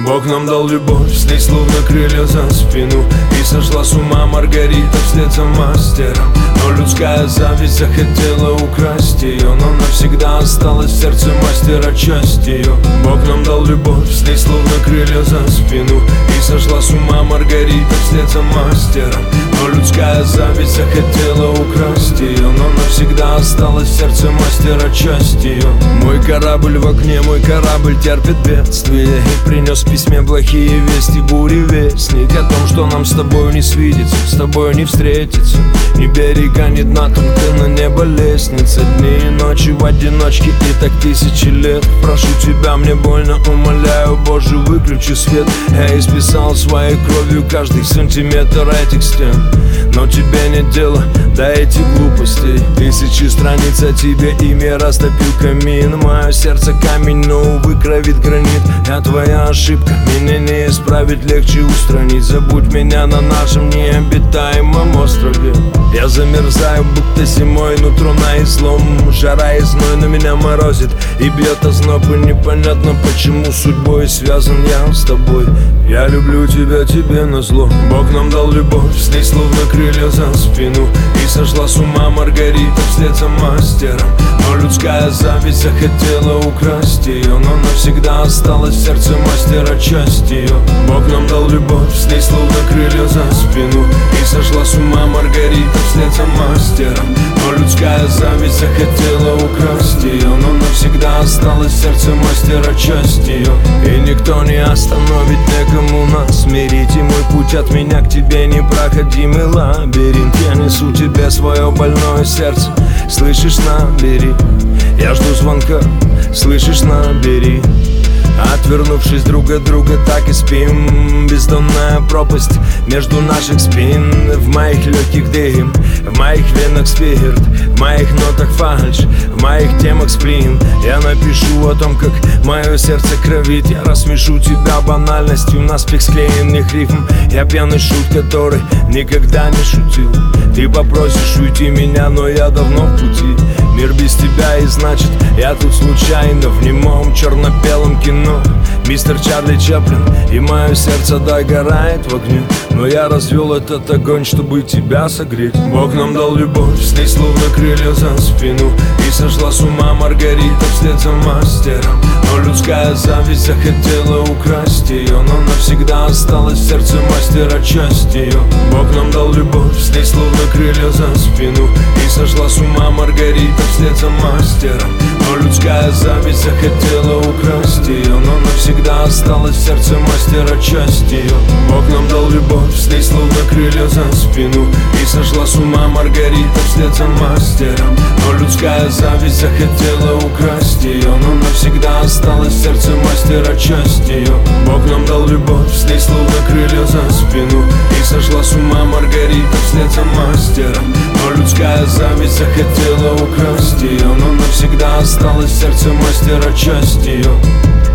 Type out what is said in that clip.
Бог нам дал любовь, с ней словно крылья за спину. И сошла с ума Маргарита вслед за мастером. Но людская зависть захотела украсть ее, но навсегда осталась в сердце мастера часть ее. Бог нам дал любовь, с ней словно крылья за спину. И сошла с ума Маргарита вслед за мастером. Но людская зависть захотела украсть ее, но навсегда осталась в сердце мастера часть ее. Мой корабль в окне, мой корабль терпит бедствие, и принес в письме плохие вести, буревестник о том, что нам с тобой не свидеться, с тобой не встретиться. Ни берега, ни дна, только на небо лестница. Дни и ночи в одиночке, и так тысячи лет. Прошу тебя, мне больно, умоляю, Боже, выключи свет. Я исписал своей кровью каждый сантиметр этих стен, но тебе нет дела до этих глупостей. Тысячи страниц о тебе, имя растопил камин. Мое сердце камень, но, увы, кровит гранит. Я твоя ошибка, меня не исправить, легче устранить. Забудь меня на нашем необитаемом острове. Я замерзаю, будто зимой, нутро на излом. Жара и зной на меня морозит и бьет озноб, и непонятно, почему судьбой связан я с тобой. Я люблю тебя, тебе назло. Бог нам дал любовь, с ней словно крылья за спину. И сошла с ума Маргарита вслед за мастером. Но людская зависть захотела украсть ее, но навсегда осталась в сердце мастера часть ее. Бог нам дал любовь, с ней словно крылья за спину. И сошла с ума Маргарита вслед за мастером. Но людская зависть захотела украсть ее, но навсегда осталась в сердце мастера часть ее. И никто не остановит, некому нас смирить. И мой путь от меня к тебе непроходимый лабиринт. Я несу тебе свое больное сердце, слышишь, набери. Я жду звонка, слышишь, набери. Отвернувшись друг от друга, так и спим. Бездонная пропасть между наших спин. В моих легких дым, в моих венах спирт, в моих нотах фальшь, в моих темах сплин. Я напишу о том, как мое сердце кровит. Я рассмешу тебя банальностью наспех склеенных рифм. Я пьяный шут, который никогда не шутил. Ты попросишь уйти меня, но я давно в пути. Мир без тебя, и значит я тут случайно в немом черно-белом кино. Мистер Чарли Чаплин, и мое сердце догорает в огне. Но я развел этот огонь, чтобы тебя согреть. Бог нам дал любовь, с ней словно крылья за спину. И сошла с ума Маргарита вслед за мастером. Но людская зависть захотела украсть ее, но навсегда осталась в сердце мастера часть ее. Бог нам дал любовь, с ней словно крылья за спину. И сошла с ума Маргарита вслед за мастером. Но людская зависть захотела украсть ее, но навсегда осталась в сердце мастера часть ее. Бог нам дал любовь, с ней словно крылья за спину. И сошла с ума Маргарита вслед за мастером. Но людская зависть захотела украсть ее, но навсегда осталась в сердце мастера часть ее. Бог нам дал любовь, с ней словно крылья за спину. И сошла с ума Маргарита вслед за мастером. Но людская зависть захотела украсть ее, но навсегда осталась в сердце мастера часть ее.